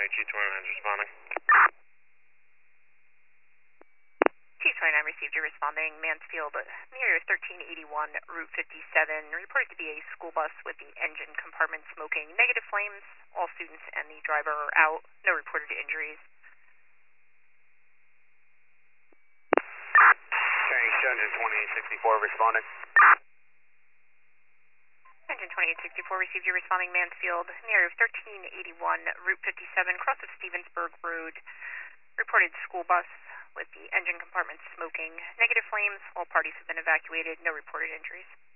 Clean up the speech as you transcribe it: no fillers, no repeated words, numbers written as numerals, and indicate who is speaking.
Speaker 1: Q29 is responding.
Speaker 2: Q29 received your responding Mansfield near 1381 Route 57. Reported to be a school bus with the engine compartment smoking. Negative flames. All students and the driver are out. No reported injuries.
Speaker 1: Engine 2864 responding.
Speaker 2: Engine 2864 received your responding Mansfield near 1381 Route 57, cross of Stevensburg Road. Reported school bus with the engine compartment smoking. Negative flames. All parties have been evacuated. No reported injuries.